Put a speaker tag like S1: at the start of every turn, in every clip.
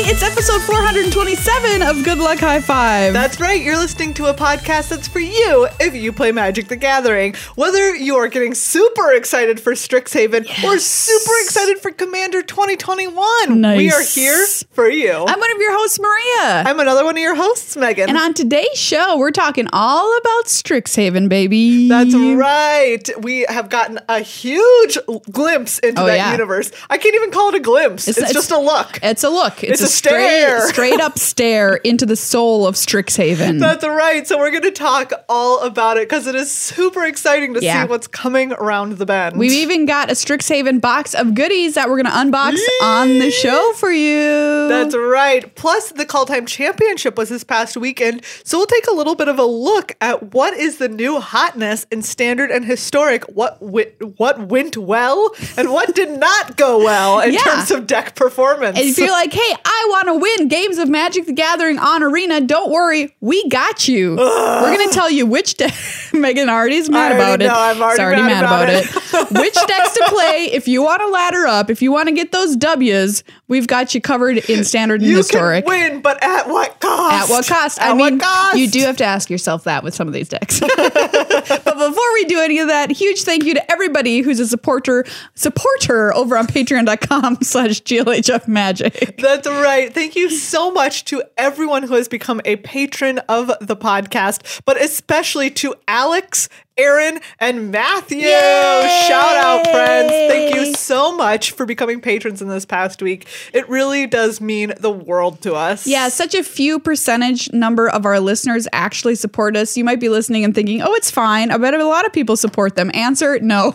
S1: It's episode 427 of Good Luck High Five.
S2: That's right. You're listening to a podcast that's for you if you play Magic the Gathering. Whether you are getting super excited for Strixhaven or super excited for Commander 2021,
S1: Nice.
S2: we are here for you.
S1: I'm one of your hosts, Maria.
S2: I'm another one of your hosts, Megan.
S1: And on today's show, we're talking all about Strixhaven, baby.
S2: That's right. We have gotten a huge glimpse into that universe. I can't even call it a glimpse. It's just a look.
S1: It's a look.
S2: It's a stare.
S1: Straight up stare into the soul of Strixhaven.
S2: That's right. So we're going to talk all about it because it is super exciting to see what's coming around the bend.
S1: We've even got a Strixhaven box of goodies that we're going to unbox on the show for you.
S2: That's right. Plus, the Call Time Championship was this past weekend, so we'll take a little bit of a look at what is the new hotness in Standard and Historic, what went well, and what did not go well in terms of deck performance.
S1: And if you're like, hey, I want to win games of Magic the Gathering on Arena, don't worry, we got you. We're going to tell you which deck. Megan already's mad about it.
S2: I'm already mad about it.
S1: Which decks to play. If you want to ladder up, if you want to get those W's, we've got you covered in Standard and Historic.
S2: You can win, but at what cost?
S1: At what cost?
S2: At what cost?
S1: You do have to ask yourself that with some of these decks. But before we do any of that, huge thank you to everybody who's a supporter over on patreon.com/GLHF Magic.
S2: That's right. Thank you so much to everyone who has become a patron of the podcast, but especially to Alex, Aaron, and Matthew.
S1: Yay!
S2: Shout out, friends. Thank you so much for becoming patrons in this past week. It really does mean the world to us.
S1: Yeah, such a few percentage number of our listeners actually support us. You might be listening and thinking, oh, it's fine. I bet a lot of people support them. Answer, no.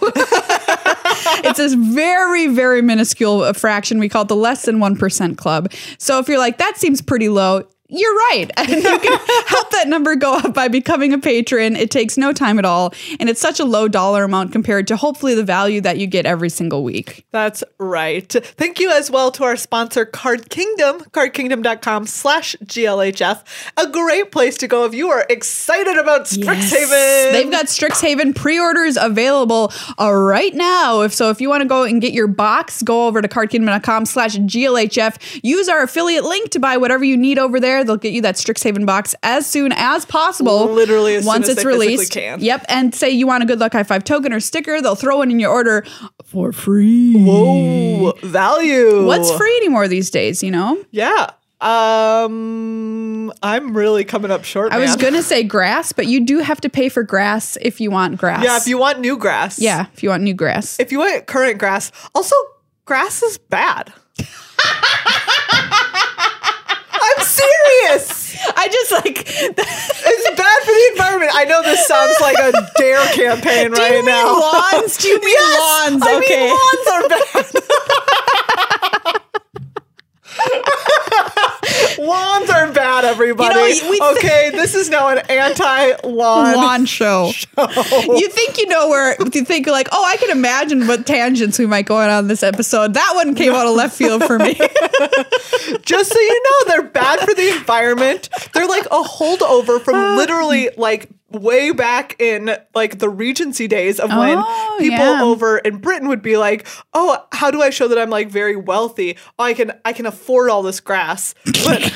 S1: It's a very, very minuscule fraction. We call it the less than 1% club. So if you're like, that seems pretty low, you're right. And you can help that number go up by becoming a patron. It takes no time at all. And it's such a low dollar amount compared to hopefully the value that you get every single week.
S2: That's right. Thank you as well to our sponsor, Card Kingdom, cardkingdom.com/GLHF. A great place to go if you are excited about Strixhaven.
S1: Yes. They've got Strixhaven pre-orders available right now. If you want to go and get your box, go over to cardkingdom.com/GLHF. Use our affiliate link to buy whatever you need over there. They'll get you that Strixhaven box as soon as possible.
S2: Literally as
S1: once
S2: soon as
S1: it's
S2: they
S1: released.
S2: can.
S1: Yep. And say you want a Good Luck High Five token or sticker, they'll throw it in your order for free.
S2: Whoa, value.
S1: What's free anymore these days, you know?
S2: Yeah. I'm really coming up short, man.
S1: I was going to say grass, but you do have to pay for grass if you want grass.
S2: Yeah, if you want new grass.
S1: Yeah, if you want new grass.
S2: If you want current grass. Also, grass is bad. I'm serious.
S1: I just
S2: it's bad for the environment. I know this sounds like a dare campaign right now.
S1: Lawns? Do you mean lawns? Okay.
S2: I mean, lawns are bad, everybody. Okay, this is now an anti-lawn
S1: show. You think you know where you think like, oh, I can imagine what tangents we might go on this episode. That one came out of left field for me.
S2: Just so you know, they're bad for the environment. They're like a holdover from literally like way back in like the Regency days of when people over in Britain would be like, oh, how do I show that I'm like very wealthy? Oh, I can afford all this grass. But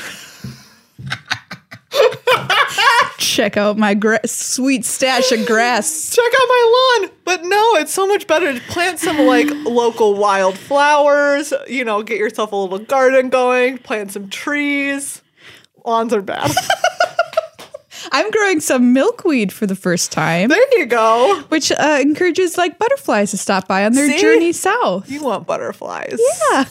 S1: check out my sweet stash of grass.
S2: Check out my lawn. But no, it's so much better to plant some like local wildflowers, you know, get yourself a little garden going, plant some trees. Lawns are bad.
S1: I'm growing some milkweed for the first time.
S2: There you go.
S1: Which encourages like butterflies to stop by on their journey south.
S2: You want butterflies.
S1: Yeah.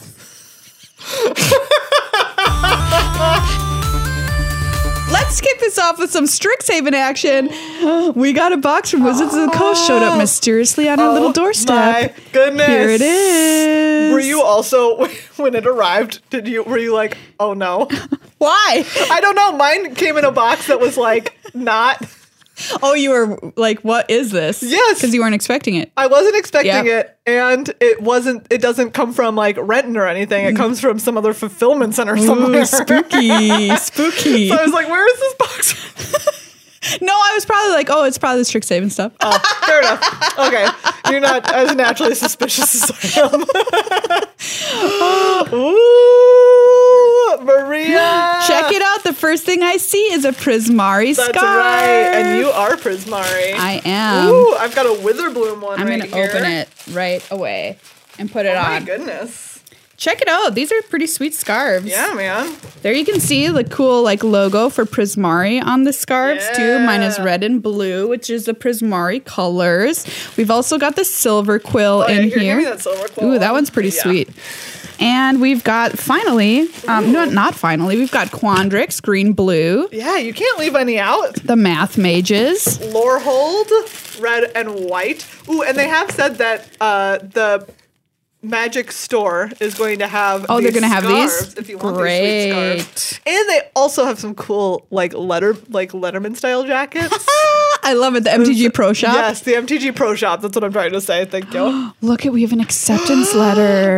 S1: Let's kick this off with some Strixhaven action. We got a box from Wizards of the Coast showed up mysteriously on our little doorstep.
S2: My goodness.
S1: Here it is.
S2: Were you also, when it arrived, were you like, oh no?
S1: Why?
S2: I don't know. Mine came in a box that was like not.
S1: Oh, you were like, what is this?
S2: Yes.
S1: Because you weren't expecting it.
S2: I wasn't expecting it. And it doesn't come from like Renton or anything. It comes from some other fulfillment center somewhere.
S1: Spooky. Spooky.
S2: So I was like, where is this box?
S1: No, I was probably like, oh, it's probably the Strixhaven stuff.
S2: Oh, fair enough. Okay. You're not as naturally suspicious as I am. Ooh,
S1: first thing I see is a Prismari scarf.
S2: That's right. And you are Prismari.
S1: I am.
S2: Ooh, I've got a Witherbloom one.
S1: I'm
S2: right
S1: going to
S2: here.
S1: open it right away and put it
S2: Oh
S1: on.
S2: my goodness.
S1: Check it out. These are pretty sweet scarves.
S2: Yeah, man.
S1: There you can see the cool like logo for Prismari on the scarves too. Mine is red and blue, which is the Prismari colors. We've also got the silver quill in
S2: Give
S1: here.
S2: me that silver quill.
S1: Ooh, that one's pretty sweet. And we've got finally, no, not finally, we've got Quandrix, green, blue.
S2: Yeah, you can't leave any out.
S1: The Math Mages.
S2: Lorehold, red and white. Ooh, and they have said that the Magic store is going to have
S1: they're going to have
S2: scarves
S1: these?
S2: if you want these sweet scarves. And they also have some cool Letterman style jackets.
S1: I love it. The MTG Pro Shop.
S2: Yes, the MTG Pro Shop. That's what I'm trying to say. Thank you.
S1: Look we have an acceptance letter.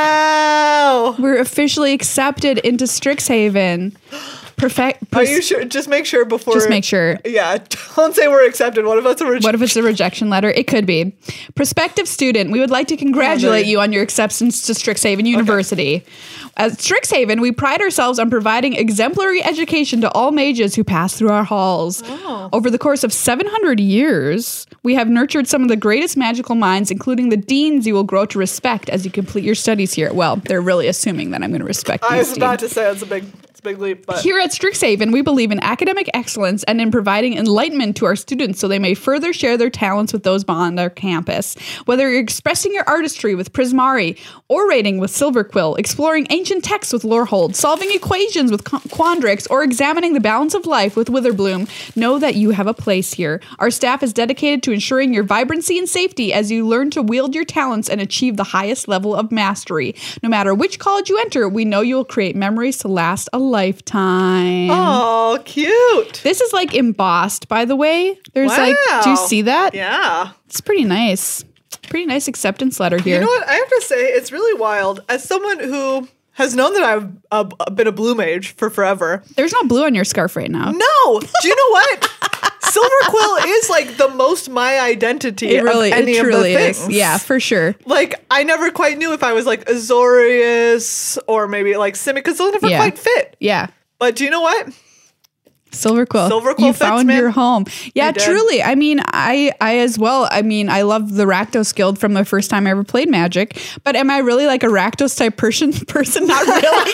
S2: Wow.
S1: We're officially accepted into Strixhaven.
S2: Are you sure? Just make sure before.
S1: Just make sure.
S2: Yeah. Don't say we're accepted. What if it's a rejection?
S1: What if it's a rejection letter? It could be. Prospective student, we would like to congratulate you on your acceptance to Strixhaven University. Okay. At Strixhaven, we pride ourselves on providing exemplary education to all mages who pass through our halls. Oh. Over the course of 700 years, we have nurtured some of the greatest magical minds, including the deans you will grow to respect as you complete your studies here. Well, they're really assuming that I'm going to respect
S2: I
S1: these
S2: was about to say it's a big leap. But
S1: here at Strixhaven, we believe in academic excellence and in providing enlightenment to our students so they may further share their talents with those on our campus. Whether you're expressing your artistry with Prismari, orating with Silverquill, exploring ancient texts with Lorehold, solving equations with Quandrix, or examining the balance of life with Witherbloom, know that you have a place here. Our staff is dedicated to ensuring your vibrancy and safety as you learn to wield your talents and achieve the highest level of mastery. No matter which college you enter, we know you will create memories to last a lifetime.
S2: Oh, cute.
S1: This is like embossed, by the way. There's do you see that?
S2: Yeah.
S1: It's pretty nice. Pretty nice acceptance letter here.
S2: You know what? I have to say, it's really wild. As someone who has known that I've been a blue mage for forever.
S1: There's no blue on your scarf right now.
S2: No. Do you know what? Silverquill is like the most my identity of any of the things.
S1: Is. Yeah, for sure.
S2: Like, I never quite knew if I was like Azorius or maybe like Simic, because they'll never quite fit.
S1: Yeah.
S2: But do you know what?
S1: Silverquill.
S2: You
S1: fits, found
S2: man.
S1: your home. Yeah, truly. I mean, I as well. I mean, I love the Rakdos Guild from the first time I ever played Magic. But am I really like a Rakdos type person? Not really.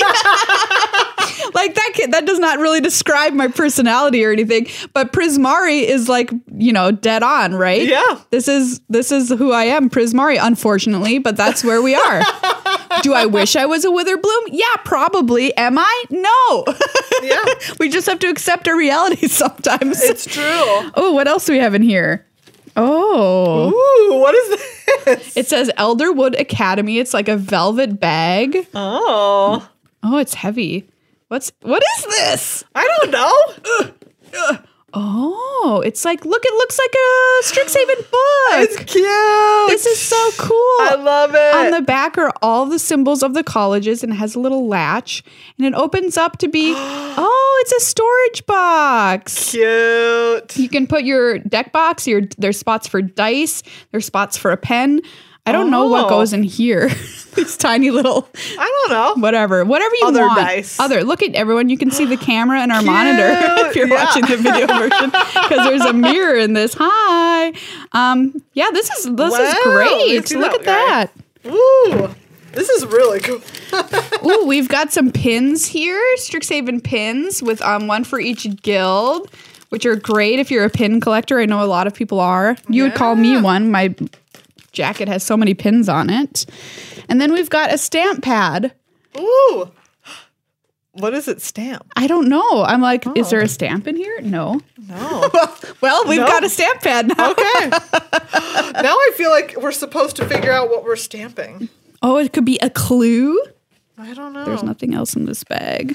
S1: Like that does not really describe my personality or anything. But Prismari is like, dead on, right?
S2: Yeah.
S1: This is who I am, Prismari, unfortunately, but that's where we are. Do I wish I was a Witherbloom? Yeah, probably. Am I? No.
S2: Yeah.
S1: We just have to accept our reality sometimes.
S2: It's true.
S1: Oh, what else do we have in here? Oh.
S2: Ooh, what is this?
S1: It says Elderwood Academy. It's like a velvet bag.
S2: Oh.
S1: Oh, it's heavy. What is this?
S2: I don't know.
S1: Oh, it's like, look, it looks like a Strixhaven book.
S2: It's cute.
S1: This is so cool.
S2: I love it.
S1: On the back are all the symbols of the colleges and it has a little latch and it opens up to be, it's a storage box.
S2: Cute.
S1: You can put your deck box, there's spots for dice, there's spots for a pen. I don't know what goes in here. These tiny little,
S2: I don't know.
S1: Whatever you
S2: Other
S1: want.
S2: dice.
S1: Look at everyone. You can see the camera and our monitor if you're watching the video version because there's a mirror in this. Hi. This is great. Look at that.
S2: Ooh. This is really cool.
S1: Ooh, we've got some pins here. Strixhaven pins with one for each guild, which are great if you're a pin collector. I know a lot of people are. You would call me one. My jacket has so many pins on it. And then we've got a stamp pad.
S2: Ooh. What is it stamp?
S1: I don't know. I'm like, is there a stamp in here? No. Well, we've got a stamp pad now.
S2: Okay. Now I feel like we're supposed to figure out what we're stamping.
S1: Oh, it could be a clue.
S2: I don't know.
S1: There's nothing else in this bag.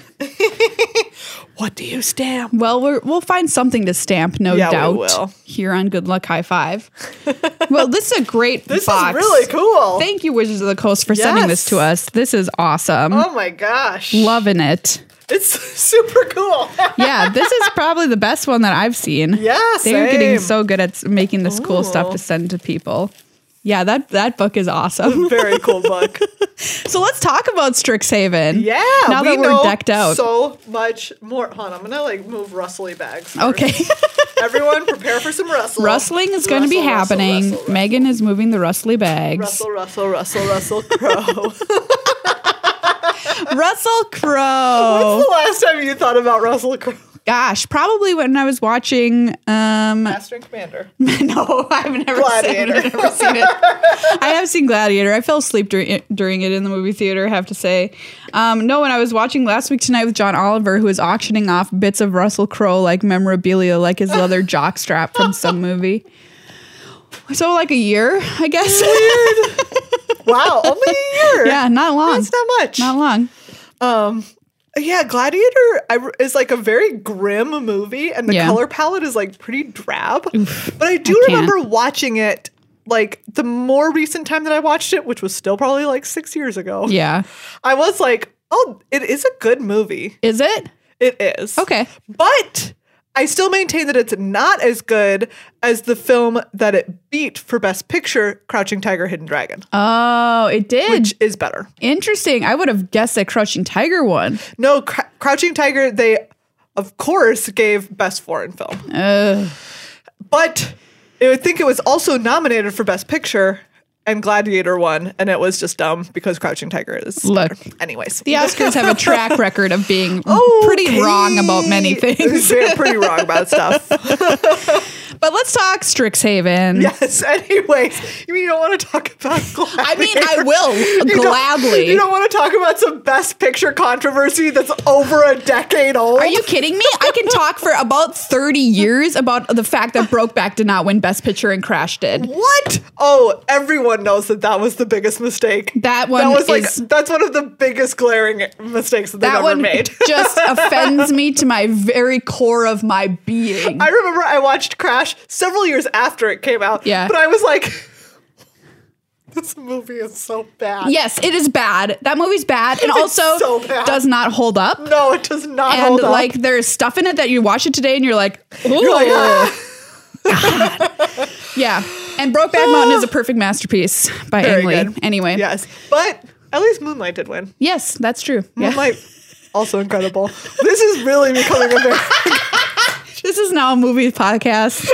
S2: What do you stamp?
S1: Well, we'll find something to stamp, no doubt.
S2: We will.
S1: Here on Good Luck High Five. Well, this is a great box.
S2: This is really cool.
S1: Thank you, Wizards of the Coast, for sending this to us. This is awesome.
S2: Oh my gosh.
S1: Loving it.
S2: It's super cool.
S1: Yeah, this is probably the best one that I've seen.
S2: Yeah,
S1: They're getting so good at making this cool stuff to send to people. Yeah, that book is awesome.
S2: Very cool book.
S1: So let's talk about Strixhaven.
S2: Yeah.
S1: Now that we're decked out.
S2: So much more. Hold on, I'm gonna like move rustly bags first.
S1: Okay.
S2: Everyone prepare for some rustle.
S1: Rustling is going to be happening.
S2: Rustle.
S1: Megan is moving the rustly bags.
S2: Russell Crowe.
S1: Russell Crowe.
S2: When's the last time you thought about Russell Crowe?
S1: Gosh, probably when I was watching
S2: Master and Commander.
S1: No, I've never seen it. I have seen Gladiator. I fell asleep during it in the movie theater, I have to say. No, when I was watching Last Week Tonight with John Oliver, who was auctioning off bits of Russell Crowe like memorabilia, like his leather jockstrap from some movie. So like a year, I guess.
S2: Weird. Wow, only a year.
S1: Yeah, not long.
S2: That's not much.
S1: Not long.
S2: Yeah, Gladiator is like a very grim movie, and the color palette is like pretty drab. But I do remember watching it like the more recent time that I watched it, which was still probably like 6 years ago.
S1: Yeah.
S2: I was like, oh, it is a good movie.
S1: Is it?
S2: It is.
S1: Okay.
S2: But I still maintain that it's not as good as the film that it beat for Best Picture, Crouching Tiger, Hidden Dragon.
S1: Oh, it did.
S2: Which is better.
S1: Interesting. I would have guessed that Crouching Tiger won.
S2: No, Crouching Tiger, they, of course, gave Best Foreign Film. But I think it was also nominated for Best Picture, and Gladiator won, and it was just dumb because Crouching Tiger is better. Anyways.
S1: The Oscars have a track record of being pretty wrong about many things.
S2: They're pretty wrong about stuff.
S1: But let's talk Strixhaven.
S2: Yes, anyways. You don't want to talk about Gladiator.
S1: I mean, I will, gladly.
S2: You don't want to talk about some Best Picture controversy that's over a decade old?
S1: Are you kidding me? I can talk for about 30 years about the fact that Brokeback did not win Best Picture and Crash did.
S2: What? Oh, everyone knows that was the biggest mistake.
S1: That's one of
S2: the biggest glaring mistakes that they've ever made.
S1: Just offends me to my very core of my being.
S2: I remember I watched Crash several years after it came out.
S1: Yeah.
S2: But I was like, this movie is so bad.
S1: Yes, it is bad. That movie's bad, and also
S2: so bad.
S1: Does not hold up.
S2: No, it does not hold up.
S1: And like, there's stuff in it that you watch it today, and you're like, ooh.
S2: You're like,
S1: Yeah. And Brokeback Mountain is a perfect masterpiece by Ang Lee. Anyway.
S2: Yes. But at least Moonlight did win.
S1: Yes, that's true.
S2: Moonlight, also incredible. This is really becoming a very...
S1: This is now a movie podcast.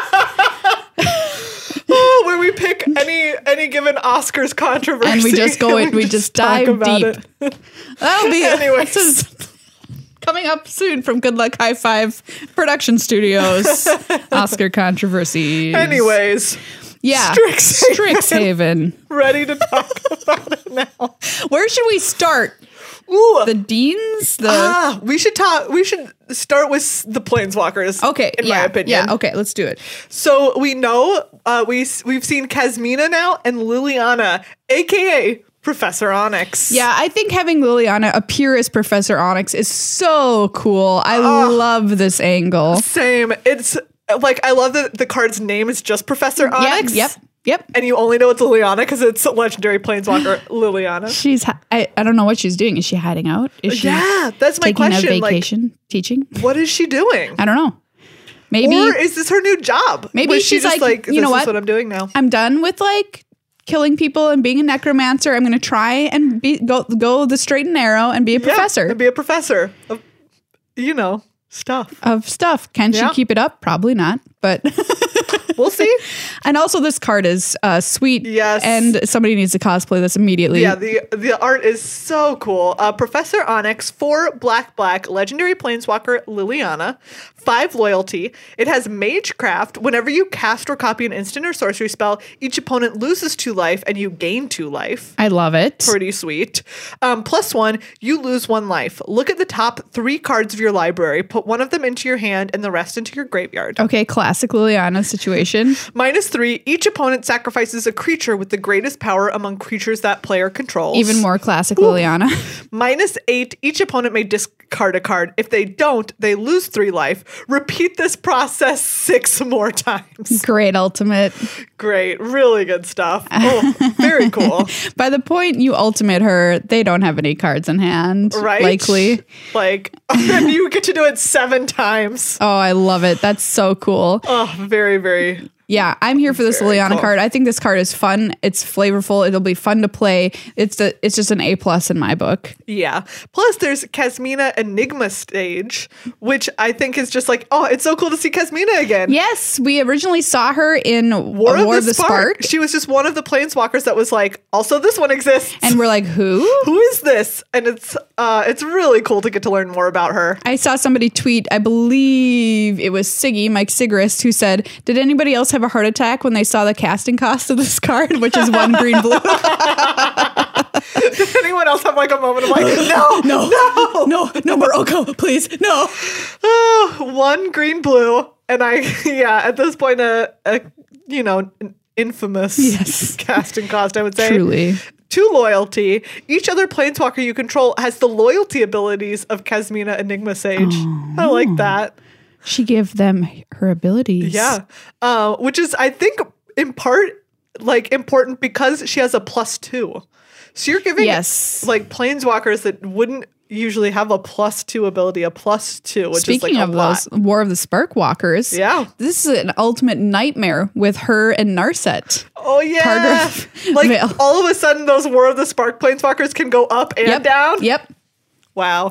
S2: Where we pick any given Oscars controversy.
S1: And we just go in, we just dive deep. That'll be
S2: Anyways.
S1: This is coming up soon from Good Luck High Five Production Studios. Oscar controversies.
S2: Anyways.
S1: Yeah. Strixhaven.
S2: Ready to talk about it now.
S1: Where should we start?
S2: Ooh.
S1: The Deans?
S2: We should start with the Planeswalkers.
S1: Okay.
S2: In my opinion.
S1: Yeah, okay, let's do it.
S2: So we know we've seen Kasmina now and Liliana, aka Professor Onyx.
S1: Yeah, I think having Liliana appear as Professor Onyx is so cool. I love this angle.
S2: Same. It's like, I love that the card's name is just Professor Onyx.
S1: Yep.
S2: And you only know it's Liliana because it's legendary Planeswalker Liliana.
S1: I don't know what she's doing. Is she hiding out? Is she
S2: that's my question.
S1: Taking a vacation, teaching?
S2: What is she doing?
S1: I don't know. Maybe.
S2: Or is this her new job?
S1: Maybe she's just like, you know
S2: this is what I'm doing now.
S1: I'm done with like killing people and being a necromancer. I'm going to try and go the straight and narrow and be a professor.
S2: And be a professor of, stuff.
S1: Can she keep it up? Probably not, but
S2: we'll see.
S1: And also this card is sweet.
S2: Yes.
S1: And somebody needs to cosplay this immediately.
S2: Yeah, the art is so cool. Professor Onyx, 4 black, legendary planeswalker Liliana, 5 loyalty. It has Magecraft. Whenever you cast or copy an instant or sorcery spell, each opponent loses 2 life and you gain 2 life.
S1: I love it.
S2: Pretty sweet. +1, you lose 1 life. Look at the top 3 cards of your library. Put 1 of them into your hand and the rest into your graveyard.
S1: Okay, classic Liliana situation.
S2: -3, each opponent sacrifices a creature with the greatest power among creatures that player controls.
S1: Even more classic Liliana.
S2: -8, each opponent may discard a card. If they don't, they lose 3 life. Repeat this process 6 more times.
S1: Great ultimate.
S2: Great. Really good stuff. Oh, very cool.
S1: By the point you ultimate her, they don't have any cards in hand.
S2: Right?
S1: Likely.
S2: And you get to do it 7 times.
S1: Oh, I love it. That's so cool.
S2: Oh, very, very
S1: Yeah, I'm here for this
S2: Very
S1: Liliana
S2: cool.
S1: card. I think this card is fun. It's flavorful. It'll be fun to play. It's just an A+ in my book.
S2: Yeah. Plus, there's Kasmina Enigma stage, which I think is just like, oh, it's so cool to see Kasmina again.
S1: Yes, we originally saw her in War of the Spark.
S2: She was just one of the planeswalkers that was like, also this one exists.
S1: And we're like, who?
S2: Who is this? And it's really cool to get to learn more about her.
S1: I saw somebody tweet, I believe it was Siggy, Mike Sigrist, who said, did anybody else have a heart attack when they saw the casting cost of this card, which is 1 green blue?
S2: Did anyone else have like a moment of like, no,
S1: Morocco, please, no.
S2: Oh, 1 green blue. And at this point, an infamous casting cost, I would say.
S1: Truly.
S2: 2 loyalty. Each other planeswalker you control has the loyalty abilities of Kasmina Enigma Sage. I like that.
S1: She gave them her abilities.
S2: Yeah. Which is, I think, in part, like, important because she has a +2. So you're giving, like, planeswalkers that wouldn't usually have a +2 ability, a +2, which
S1: Speaking
S2: is like
S1: of
S2: a lot.
S1: those War of the Spark Walkers, this is an ultimate nightmare with her and Narset.
S2: Oh, yeah.
S1: Targaryen
S2: Like,
S1: Vale.
S2: all of a sudden, those War of the Spark planeswalkers can go up and down?
S1: Yep.
S2: Wow.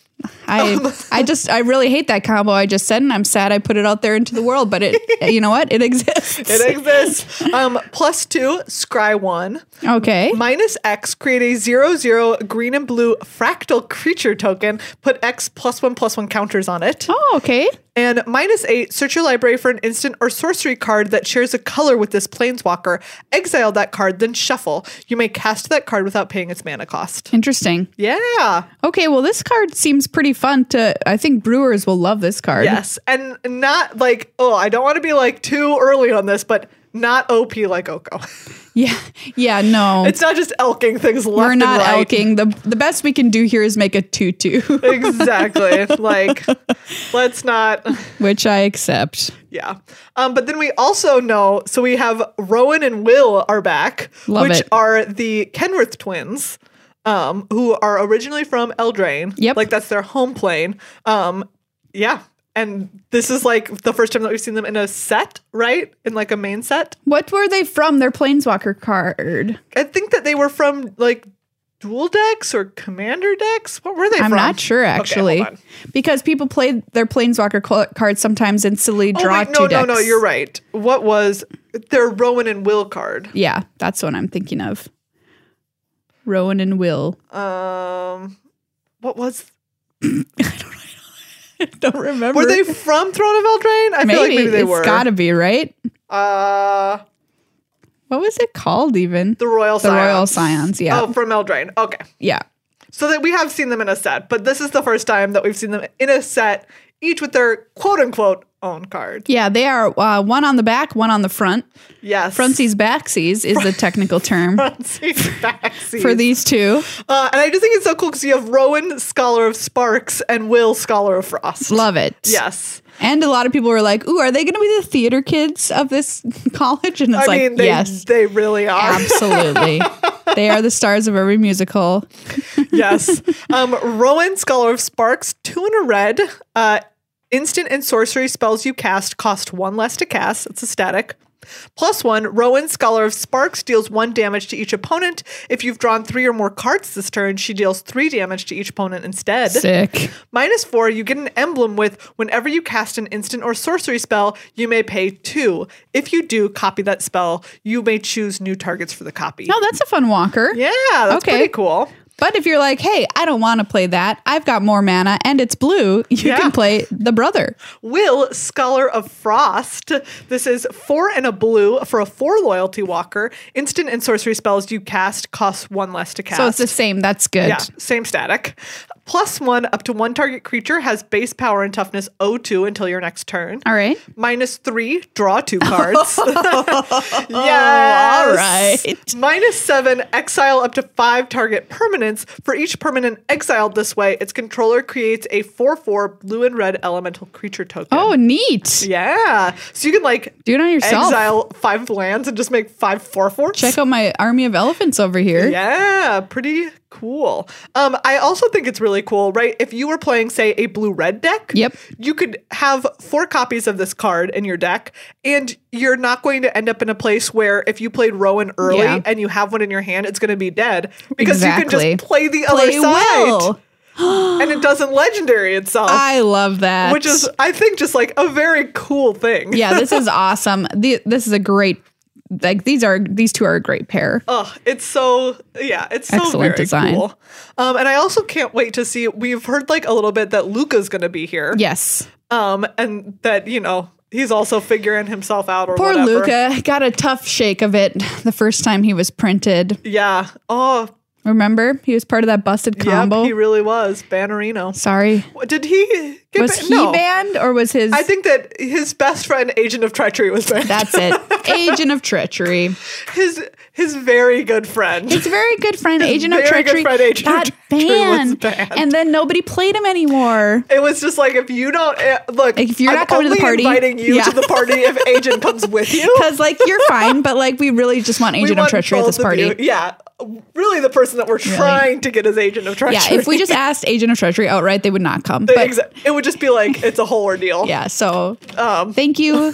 S1: I really hate that combo I just said, and I'm sad I put it out there into the world, but it, you know what? It exists.
S2: It exists. +2, scry 1.
S1: Okay.
S2: -X, create a 0/0 green and blue fractal creature token. Put X +1/+1 counters on it.
S1: Oh, okay.
S2: And -8, search your library for an instant or sorcery card that shares a color with this planeswalker. Exile that card, then shuffle. You may cast that card without paying its mana cost.
S1: Interesting.
S2: Yeah.
S1: Okay, well, this card seems pretty fun I think brewers will love this card.
S2: Yes. And not like, I don't want to be like too early on this, but not OP like Oko.
S1: Yeah, no.
S2: It's not just elking things left
S1: We're not
S2: and right.
S1: elking. The best we can do here is make a 2/2.
S2: Exactly. Like, let's not.
S1: Which I accept.
S2: Yeah. But then we also know, so we have Rowan and Will are back, which are the Kenrith twins, who are originally from Eldraine.
S1: Yep.
S2: Like, that's their home plane. Yeah. And this is like the first time that we've seen them in a set, right? In like a main set.
S1: What were they from? Their Planeswalker card.
S2: I think that they were from like dual decks or commander decks. What were they from?
S1: I'm not sure, actually.
S2: Okay, hold on.
S1: Because people play their Planeswalker cards sometimes and silly draw two decks.
S2: No, you're right. What was their Rowan and Will card?
S1: Yeah, that's what I'm thinking of. Rowan and Will.
S2: What was...
S1: I don't remember.
S2: Were they from Throne of Eldraine? I feel like maybe they were.
S1: It's gotta be, right?
S2: What
S1: was it called even?
S2: The Royal Scions.
S1: The Royal Scions, yeah.
S2: Oh, from Eldraine. Okay.
S1: Yeah.
S2: So that we have seen them in a set, but this is the first time that we've seen them in a set, each with their quote-unquote own card.
S1: Yeah, they are one on the back, one on the front.
S2: Yes.
S1: Frontsies backsies is the technical term.
S2: Frontsies backsies.
S1: For these two.
S2: And I just think it's so cool because you have Rowan, Scholar of Sparks, and Will, Scholar of Frost.
S1: Love it.
S2: Yes.
S1: And a lot of people were like, ooh, are they going to be the theater kids of this college? And it's yes.
S2: They really are.
S1: Absolutely. They are the stars of every musical.
S2: Yes. Rowan, Scholar of Sparks, 2 and a red. Instant and sorcery spells you cast cost 1 less to cast. It's a static. +1, Rowan, Scholar of Sparks, deals 1 damage to each opponent. If you've drawn 3 or more cards this turn, she deals 3 damage to each opponent instead.
S1: Sick.
S2: -4, you get an emblem with whenever you cast an instant or sorcery spell, you may pay 2. If you do copy that spell, you may choose new targets for the copy.
S1: Oh, that's a fun walker.
S2: Yeah, that's pretty cool.
S1: But if you're like, hey, I don't want to play that. I've got more mana and it's blue. You can play the brother.
S2: Will, Scholar of Frost. This is 4 and a blue for a 4 loyalty walker. Instant and sorcery spells you cast cost 1 less to cast.
S1: So it's the same. That's good.
S2: Yeah, same static. +1, up to 1 target creature has base power and toughness 0/2 until your next turn.
S1: All right.
S2: -3, draw 2 cards. Yes.
S1: All right.
S2: -7, exile up to 5 target permanents. For each permanent exiled this way, its controller creates a 4/4 blue and red elemental creature token.
S1: Oh, neat.
S2: Yeah. So you can like
S1: do it on yourself.
S2: Exile 5 lands and just make 5 4/4s.
S1: Check out my army of elephants over here.
S2: Yeah, pretty Cool. I also think it's really cool, right? If you were playing, say, a blue-red deck, you could have 4 copies of this card in your deck, and you're not going to end up in a place where if you played Rowan early and you have one in your hand, it's going to be dead because you can just play the other side. And it doesn't legendary itself.
S1: I love that.
S2: Which is, I think, just like a very cool thing.
S1: Yeah, this is awesome. This is a great, like, these two are a great pair.
S2: Oh, it's so
S1: excellent
S2: very
S1: design.
S2: Cool. And I also can't wait to see, we've heard like a little bit that Luca's going to be here.
S1: Yes.
S2: And that, you know, he's also figuring himself out or
S1: Poor
S2: whatever.
S1: Luca got a tough shake of it the first time he was printed.
S2: Yeah. Oh,
S1: remember? He was part of that busted combo.
S2: Yep, he really was. Bannerino.
S1: Sorry.
S2: Did he get
S1: Was he banned or was his...
S2: I think that his best friend, Agent of Treachery, was banned.
S1: That's it. Agent of Treachery.
S2: His very good friend.
S1: His very good friend, Agent of
S2: very
S1: Treachery,
S2: good friend, Agent
S1: got
S2: of Treachery was
S1: banned. And then nobody played him anymore.
S2: It was just like, if you don't... look,
S1: if you're not coming to the party...
S2: I'm inviting you to the party if Agent comes with you.
S1: Because, like, you're fine, but, like, we really just want Agent of Treachery at this party.
S2: Yeah. Really the person that we're trying to get as Agent of Treachery.
S1: Yeah, if we just asked Agent of Treachery outright, they would not come.
S2: It would just be like, it's a whole ordeal.
S1: Yeah, so thank you.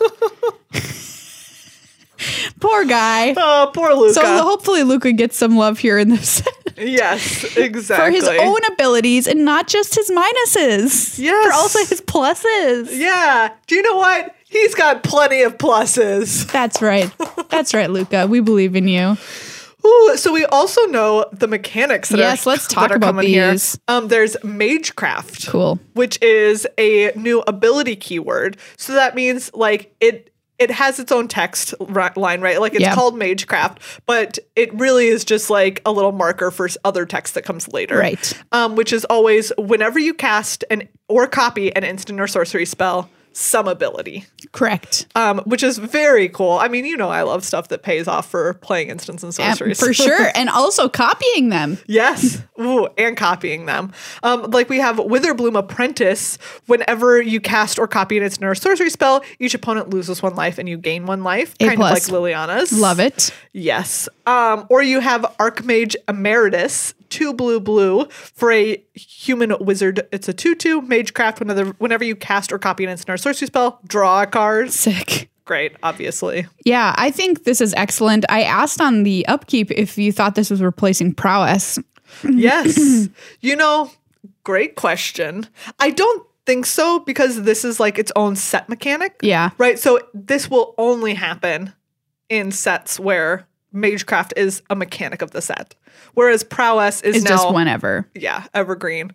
S1: Poor guy.
S2: Oh, poor Luca.
S1: So hopefully Luca gets some love here in this.
S2: Yes, exactly.
S1: For his own abilities and not just his minuses.
S2: Yes.
S1: For also his pluses.
S2: Yeah. Do you know what? He's got plenty of pluses.
S1: That's right. That's right, Luca. We believe in you.
S2: Ooh, so we also know the mechanics that
S1: let's talk about these.
S2: Here. There's Magecraft.
S1: Cool.
S2: Which is a new ability keyword. So that means like it has its own text line, right? Like it's called Magecraft, but it really is just like a little marker for other text that comes later.
S1: Right.
S2: Which is always whenever you cast or copy an instant or sorcery spell, some ability.
S1: Correct.
S2: Which is very cool. I mean, you know, I love stuff that pays off for playing instants and sorceries.
S1: For sure. And also copying them.
S2: Yes. Ooh, and copying them. Like we have Witherbloom Apprentice. Whenever you cast or copy an instant or sorcery spell, each opponent loses 1 life and you gain 1 life. Kind of like Liliana's.
S1: Love it.
S2: Yes. Or you have Archmage Emeritus. 2 blue for a human wizard. It's a 2/2 Magecraft. Whenever you cast or copy an instant or sorcery spell, draw a card.
S1: Sick.
S2: Great, obviously.
S1: Yeah, I think this is excellent. I asked on the upkeep if you thought this was replacing prowess.
S2: Yes. You know, great question. I don't think so because this is like its own set mechanic.
S1: Yeah.
S2: Right? So this will only happen in sets where Magecraft is a mechanic of the set. Whereas prowess is now
S1: just whenever.
S2: Yeah, evergreen.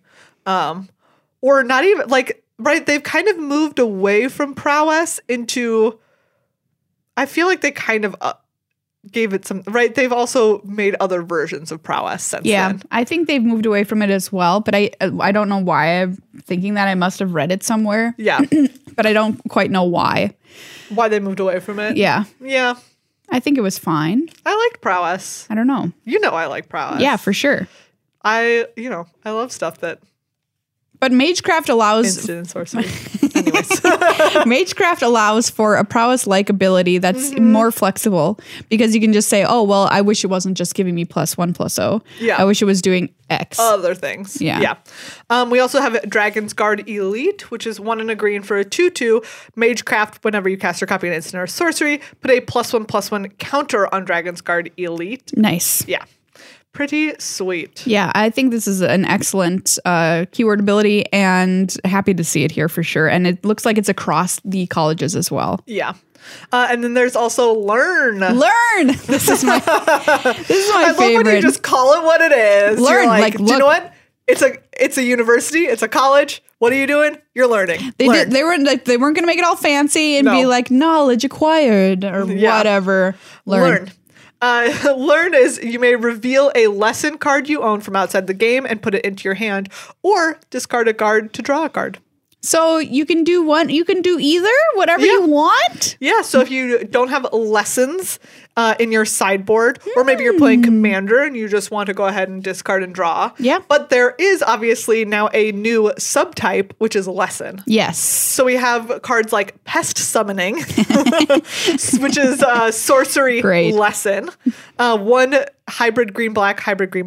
S2: Or not even like, right, they've kind of moved away from prowess into, I feel like they kind of gave it some, right? They've also made other versions of prowess since then.
S1: I think they've moved away from it as well, but I don't know why I'm thinking that. I must have read it somewhere.
S2: Yeah.
S1: But I don't quite know why.
S2: Why they moved away from it?
S1: Yeah.
S2: Yeah.
S1: I think it was fine.
S2: I liked prowess.
S1: I don't know.
S2: You know I like prowess.
S1: Yeah, for sure.
S2: I love stuff that...
S1: But Magecraft allows...
S2: Instant sorcery. Anyways.
S1: Magecraft allows for a prowess-like ability that's more flexible because you can just say, oh, well, I wish it wasn't just giving me +1/+0.
S2: Yeah.
S1: I wish it was doing X.
S2: Other things.
S1: Yeah.
S2: We also have Dragon's Guard Elite, which is 1 and a green for a 2/2. Magecraft, whenever you cast or copy an instant or sorcery, put a +1/+1 counter on Dragon's Guard Elite.
S1: Nice.
S2: Yeah. Pretty sweet.
S1: Yeah, I think this is an excellent keyword ability and happy to see it here for sure. And it looks like it's across the colleges as well.
S2: Yeah. And then there's also Learn.
S1: Learn! This is my favorite.
S2: I love when you just call it what it is.
S1: Learn.
S2: You're like, do you know what? It's a university. It's a college. What are you doing? You're learning.
S1: They weren't going to make it all fancy and be like knowledge acquired or whatever. Learn.
S2: Learn is you may reveal a lesson card you own from outside the game and put it into your hand, or discard a card to draw a card.
S1: So you can do one. You can do either, whatever you want.
S2: Yeah. So if you don't have lessons in your sideboard, or maybe you're playing Commander and you just want to go ahead and discard and draw.
S1: Yeah.
S2: But there is obviously now a new subtype, which is Lesson.
S1: Yes.
S2: So we have cards like Pest Summoning, which is sorcery Lesson. One hybrid green-black,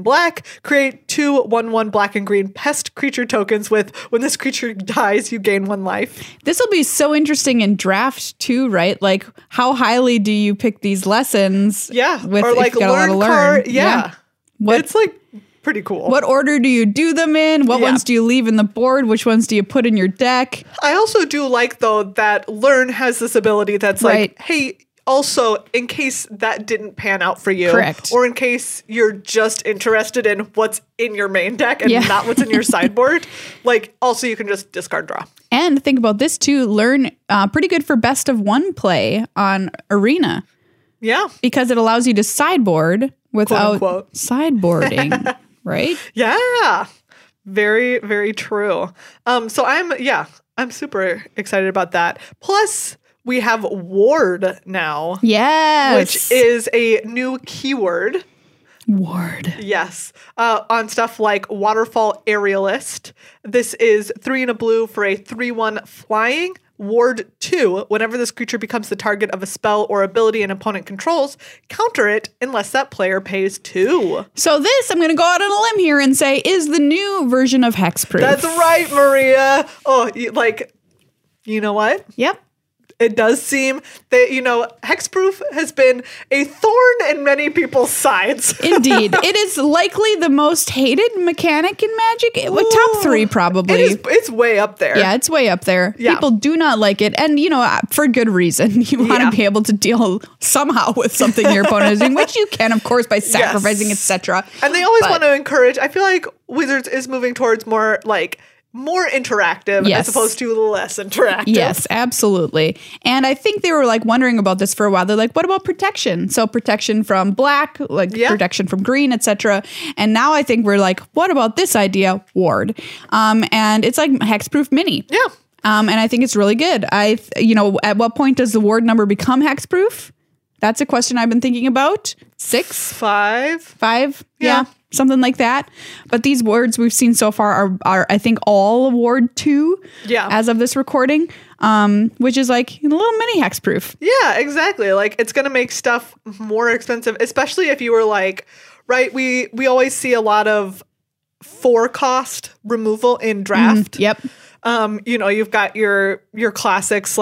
S2: create 2 1/1 black and green pest creature tokens with, when this creature dies, you gain 1 life.
S1: This will be so interesting in draft too, right? Like, how highly do you pick these lessons?
S2: Yeah.
S1: With,
S2: or like learn card. Yeah.
S1: What,
S2: it's like pretty cool.
S1: What order do you do them in? What ones do you leave in the board? Which ones do you put in your deck?
S2: I also do like, though, that Learn has this ability that's like, hey, also, in case that didn't pan out for you,
S1: correct,
S2: or in case you're just interested in what's in your main deck and not what's in your sideboard, like, also you can just discard draw.
S1: And think about this too, Learn, pretty good for best of 1 play on Arena.
S2: Yeah.
S1: Because it allows you to sideboard without sideboarding, right?
S2: Yeah. Very, very true. So I'm super excited about that. Plus, we have Ward now.
S1: Yes.
S2: Which is a new keyword.
S1: Ward.
S2: Yes. On stuff like Waterfall Aerialist. This is 3 and a blue for a 3/1 flying. Ward 2, whenever this creature becomes the target of a spell or ability an opponent controls, counter it unless that player pays 2.
S1: So this, I'm going to go out on a limb here and say, is the new version of Hexproof.
S2: That's right, Maria. Oh, you know what?
S1: Yep.
S2: It does seem that, Hexproof has been a thorn in many people's sides.
S1: Indeed. It is likely the most hated mechanic in Magic. Top 3, probably.
S2: It's way up there.
S1: Yeah, it's way up there.
S2: Yeah.
S1: People do not like it. And, for good reason. You want to be able to deal somehow with something your opponent is doing, which you can, of course, by sacrificing, etc.
S2: And they always want to encourage. I feel like Wizards is moving towards more interactive as opposed to less interactive.
S1: Yes, absolutely. And I think they were wondering about this for a while. They're like, what about protection? So protection from black, protection from green, etc. And now I think we're like, what about this idea? Ward. And it's like Hexproof Mini.
S2: Yeah.
S1: And I think it's really good. At what point does the Ward number become Hexproof? That's a question I've been thinking about. 6?
S2: 5?
S1: Yeah. Something like that. But these words we've seen so far are I think, all Ward 2 as of this recording, which is like a little mini hexproof.
S2: Yeah, exactly. It's going to make stuff more expensive, especially if you were we always see a lot of 4-cost removal in draft.
S1: Yep.
S2: You've got your classics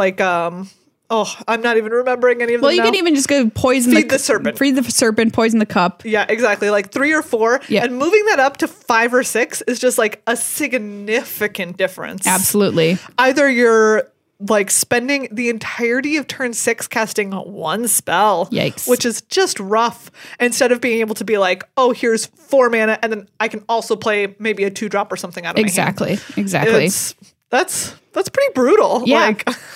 S2: I'm not even remembering any of them.
S1: Well, you can even just go poison
S2: the serpent.
S1: Feed the serpent, poison the cup.
S2: Yeah, exactly. 3 or 4.
S1: Yep.
S2: And moving that up to 5 or 6 is just a significant difference.
S1: Absolutely.
S2: Either you're spending the entirety of turn 6 casting 1 spell.
S1: Yikes.
S2: Which is just rough. Instead of being able to be here's 4 mana, and then I can also play maybe a 2-drop or something out of my hand.
S1: Exactly.
S2: That's pretty brutal.
S1: Yeah.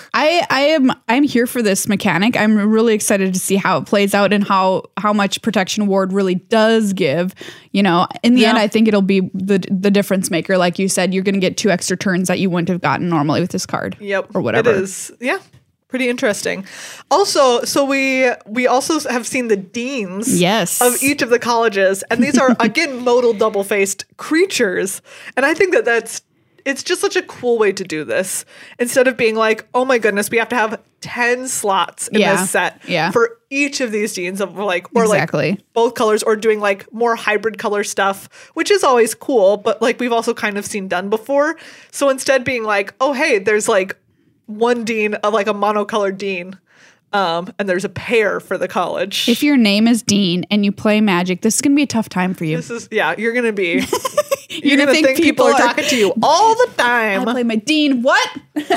S1: I'm here for this mechanic. I'm really excited to see how it plays out and how much protection Ward really does give. In the end, I think it'll be the difference maker. Like you said, you're going to get 2 extra turns that you wouldn't have gotten normally with this card.
S2: Yep.
S1: Or whatever.
S2: It is. Yeah. Pretty interesting. Also, so we also have seen the deans of each of the colleges. And these are, again, modal double-faced creatures. And I think it's just such a cool way to do this. Instead of being oh my goodness, we have to have 10 slots in this set for each of these deans of both colors, or doing more hybrid color stuff, which is always cool, but we've also kind of seen done before. So instead being oh hey, there's one dean of a monocolored dean. And there's a pair for the college.
S1: If your name is Dean and you play Magic, this is going to be a tough time for you.
S2: You're going to be...
S1: You're going to think
S2: people are talking to you all the time.
S1: I play my Dean. What?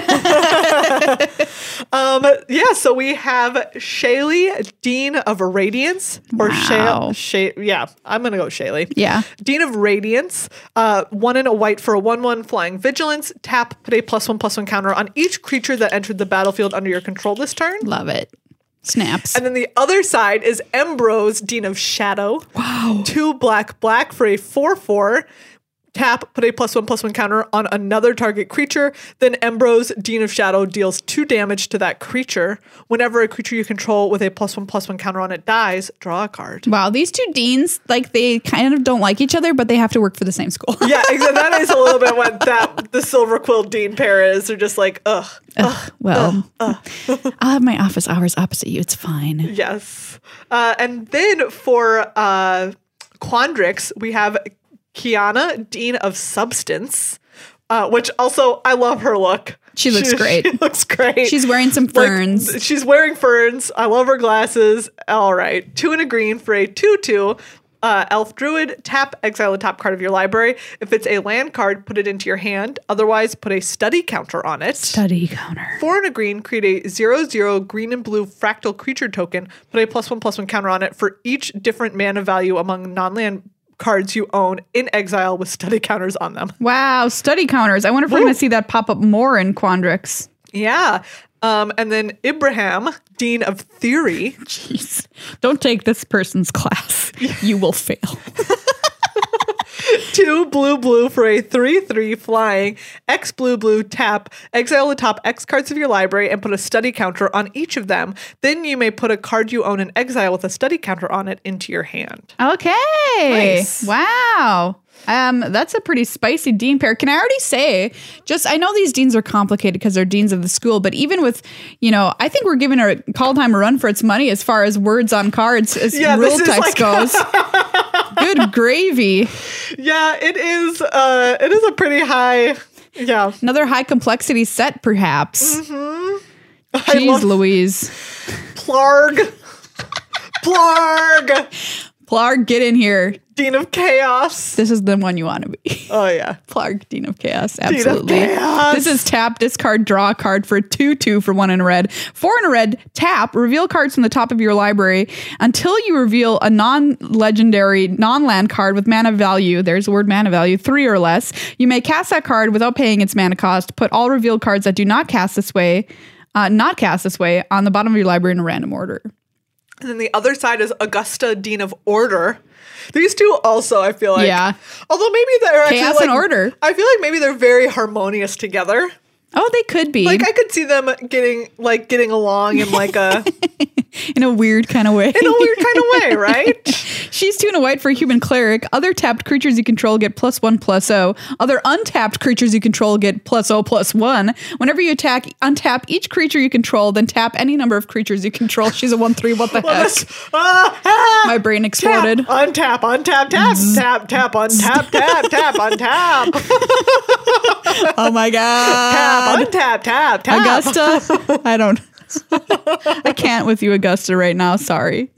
S2: So we have Shaylee, Dean of Radiance. Or yeah, I'm going to go Shaylee.
S1: Yeah.
S2: Dean of Radiance. 1 and a white for a 1/1 flying vigilance. Tap, put a +1/+1 counter on each creature that entered the battlefield under your control this turn.
S1: Love it. Snaps.
S2: And then the other side is Embrose, Dean of Shadow.
S1: Wow.
S2: 2 black for a 4/4. Tap, put a +1/+1 counter on another target creature. Then Embrose, Dean of Shadow, deals 2 damage to that creature. Whenever a creature you control with a +1/+1 counter on it dies, draw a card.
S1: Wow, these two deans, like, they kind of don't like each other, but they have to work for the same school.
S2: Yeah, exactly. That is a little bit what the Silver Quill Dean pair is. They're just like, ugh.
S1: I'll have my office hours opposite you. It's fine.
S2: Yes. And then for Quandrix, we have Kiana, Dean of Substance, which also, I love her look.
S1: She looks great.
S2: She looks great.
S1: She's wearing some ferns.
S2: Like, she's wearing ferns. I love her glasses. All right. 2 and a green for a 2/2. Elf Druid, tap, exile a top card of your library. If it's a land card, put it into your hand. Otherwise, put a study counter on it.
S1: Study counter.
S2: 4 and a green, create a 0/0 green and blue fractal creature token. Put a +1/+1 counter on it for each different mana value among non-land cards you own in exile with study counters on them.
S1: Wow, study counters. I wonder if we're going to see that pop up more in Quandrix.
S2: Yeah. And then Ibrahim, Dean of Theory.
S1: Jeez. Don't take this person's class. You will fail.
S2: 2 blue for a 3/3 flying. X blue tap. Exile the top X cards of your library and put a study counter on each of them. Then you may put a card you own in exile with a study counter on it into your hand.
S1: Okay.
S2: Nice.
S1: Wow. That's a pretty spicy dean pair. Can I already say, I know these deans are complicated because they're deans of the school, but even with, I think we're giving our Kaldheim a run for its money as far as words on cards as rule text goes. Good gravy.
S2: Yeah, it is a pretty high, yeah.
S1: Another high complexity set, perhaps.
S2: Mm-hmm.
S1: Jeez Louise.
S2: Plarg,
S1: get in here.
S2: Dean of Chaos.
S1: This is the one you want to be.
S2: Oh, yeah.
S1: Plarg, Dean of Chaos. Absolutely.
S2: Dean of Chaos.
S1: This is tap, discard, draw a card for 2/2 for 1 in a red. 4 in a red, tap, reveal cards from the top of your library until you reveal a non-legendary, non-land card with mana value. There's the word mana value, 3 or less. You may cast that card without paying its mana cost. Put all revealed cards that do not cast this way on the bottom of your library in a random order.
S2: And then the other side is Augusta, Dean of Order. These two also, I feel like.
S1: Yeah.
S2: Although maybe they're actually
S1: Chaos and Order.
S2: I feel like maybe they're very harmonious together.
S1: Oh, they could be.
S2: Like, I could see them getting along in like a...
S1: in a weird kind of way.
S2: Right?
S1: She's 2 and a white for a human cleric. Other tapped creatures you control get +1/+0. Other untapped creatures you control get +0/+1. Whenever you attack, untap each creature you control, then tap any number of creatures you control. She's a 1/3. What the heck? My brain exploded.
S2: Tap, untap, tap, tap, untap, tap, untap.
S1: Oh my God.
S2: Tap.
S1: Augusta? I can't with you, Augusta, right now. Sorry.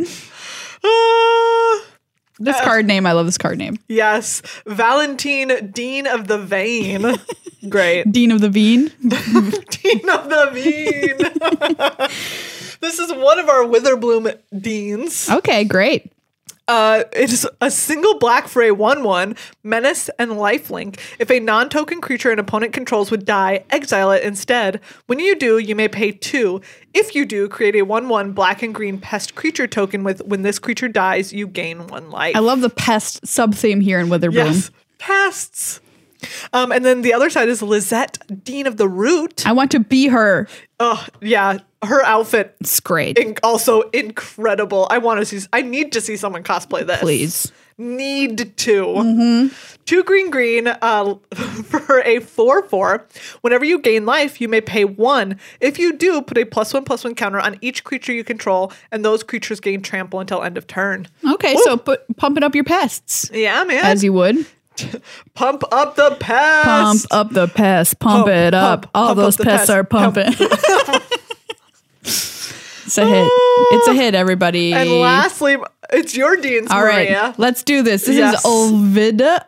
S1: This card name, I love this card name.
S2: Yes. Valentine, Dean of the Vein. Great.
S1: Dean of the Bean.
S2: Dean of the Bean. This is one of our Witherbloom Deans.
S1: Okay, great.
S2: It is a single black for a 1/1, menace and lifelink. If a non-token creature an opponent controls would die, exile it instead. When you do, you may pay 2. If you do, create a 1/1 black and green pest creature token with when this creature dies, you gain 1 life.
S1: I love the pest sub-theme here in Witherbloom.
S2: Yes, pests. And then the other side is Lizette, Dean of the Root.
S1: I want to be her.
S2: Oh, yeah. Her outfit.
S1: It's great.
S2: Also incredible. I need to see someone cosplay this.
S1: Please.
S2: Need to. Mm-hmm. 2 green for a 4/4. Whenever you gain life, you may pay 1. If you do, put a +1/+1 counter on each creature you control, and those creatures gain trample until end of turn.
S1: Okay,
S2: Woo.
S1: so pump it up your pests.
S2: Yeah, man.
S1: As you would.
S2: Pump up the pest.
S1: Pump up the pest. Pump it up. All those pests are pumping. It's a hit. It's a hit, everybody.
S2: And lastly, it's your Deans,
S1: all
S2: Maria.
S1: Right, let's do this. This is Olvida.